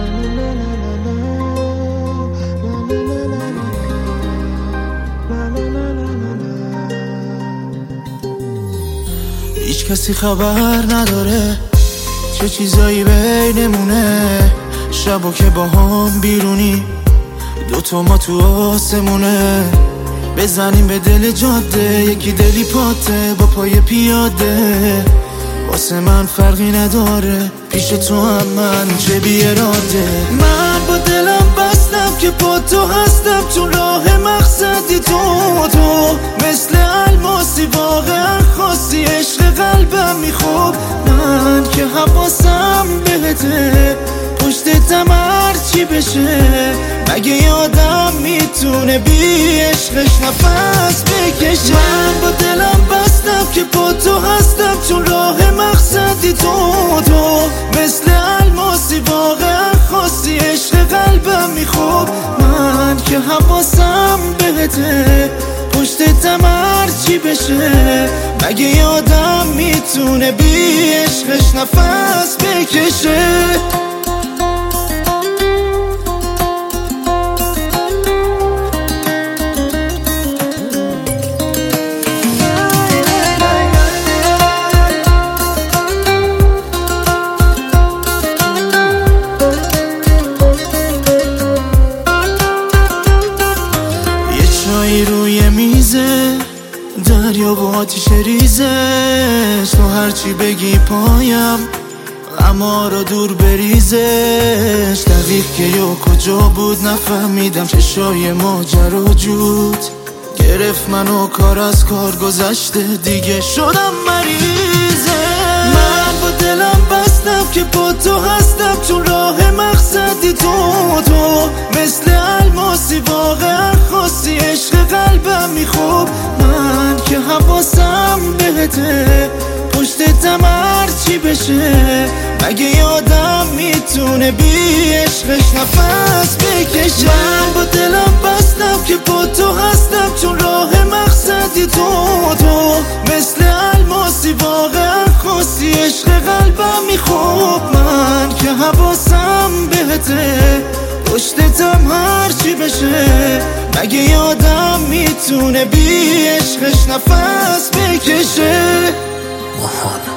هیچ کسی خبر نداره چه چیزایی بینمونه، شبا که با هم بیرونی دوتا ما تو آسمونه، بزنیم به دل جاده یکی دلی پاته با پای پیاده، واسه من فرقی نداره پیش تو هم من چه بی اراده. من با دلم بستم که با تو هستم، تو راه مقصدی تو مثل الماسی واقعا خاصی، عشق قلبم میخوب من که حواسم بهته، پشتتم هرچی بشه مگه یادم میتونه بی عشقش نفس بکشه. من با دلم بستم که با تو هستم، چون راه مقصدی تو مثل الماسی واقعا خاصی، عشق قلبم میخوب من که حواسم بهته، پشتتم هرچی بشه مگه یادم میتونه بی عشقش نفس بکشه. روی میزه دریا و آتیش ریزش، تو هرچی بگی پایم اما رو دور بریزش، دقیق که یا کجا بود نفهمیدم، چشای ماجرا جود گرفت منو، کار از کار گذشته دیگه شدم مریضه. من با دلم بستم که با تو هستم، چون راه مقصدی تو مثل الماسی واقعا خاصی، عشق قلبم میخوب من که حواسم بهته، پشتتم هرچی بشه مگه یادم میتونه بی عشقش نفس بکشه. من با دلم بستم که با تو هستم، چون راه مقصدی تو مثل الماسی واقعا خاصی، عشق قلبم میخوب من که حواسم بهته، پشتتم هرچی بشه مگه یادم میتونه بی عشقش نفس بکشه.